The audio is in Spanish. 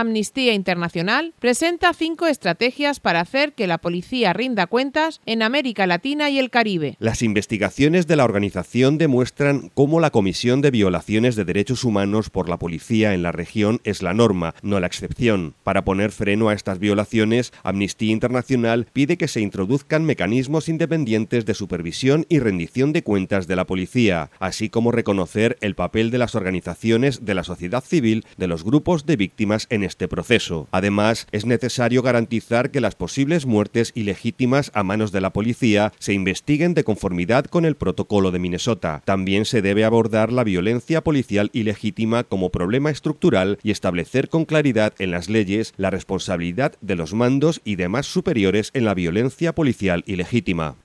Amnistía Internacional presenta 5 estrategias para hacer que la policía rinda cuentas en América Latina y el Caribe. Las investigaciones de la organización demuestran cómo la comisión de violaciones de derechos humanos por la policía en la región es la norma, no la excepción. Para poner freno a estas violaciones, Amnistía Internacional pide que se introduzcan mecanismos independientes de supervisión y rendición de cuentas de la policía, así como reconocer el papel de las organizaciones de la sociedad civil de los grupos de víctimas en este proceso. Además, es necesario garantizar que las posibles muertes ilegítimas a manos de la policía se investiguen de conformidad con el Protocolo de Minnesota. También se debe abordar la violencia policial ilegítima como problema estructural y establecer con claridad en las leyes la responsabilidad de los mandos y demás superiores en la violencia policial ilegítima.